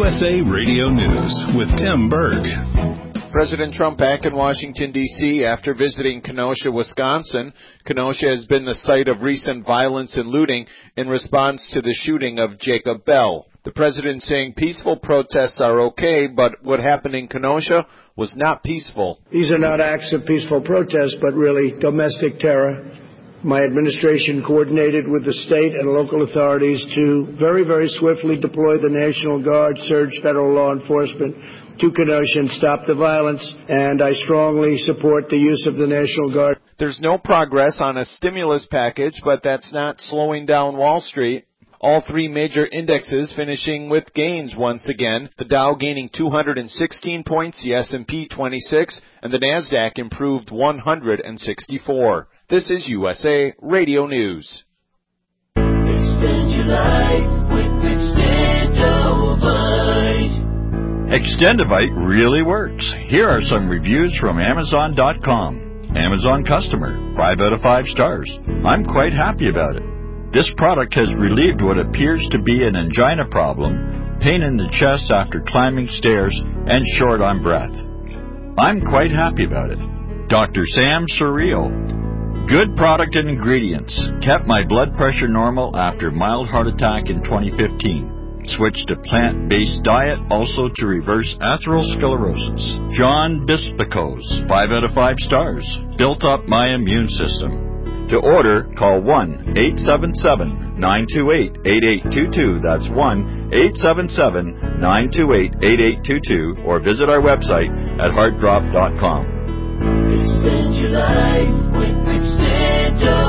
USA Radio News with Tim Berg. President Trump back in Washington, D.C. after visiting Kenosha, Wisconsin. Kenosha has been the site of recent violence and looting in response to the shooting of Jacob Bell. The president saying peaceful protests are okay, but what happened in Kenosha was not peaceful. These are not acts of peaceful protest, but really domestic terror. My administration coordinated with the state and local authorities to very, very swiftly deploy the National Guard, surge federal law enforcement to Kenosha and stop the violence, and I strongly support the use of the National Guard. There's no progress on a stimulus package, but that's not slowing down Wall Street. All three major indexes finishing with gains once again. The Dow gaining 216 points, the S&P 26, and the NASDAQ improved 164. This is USA Radio News. Extend your life with Extendovite. Extendovite really works. Here are some reviews from Amazon.com. Amazon customer, 5 out of 5 stars. I'm quite happy about it. This product has relieved what appears to be an angina problem, pain in the chest after climbing stairs, and short on breath. I'm quite happy about it. Dr. Sam Surreal. Good product and ingredients. Kept my blood pressure normal after mild heart attack in 2015. Switched to plant-based diet, also to reverse atherosclerosis. John Bispicos, 5 out of 5 stars. Built up my immune system. To order, call 1-877-928-8822. That's 1-877-928-8822. Or visit our website at heartdrop.com. Extend your life with Extendovite.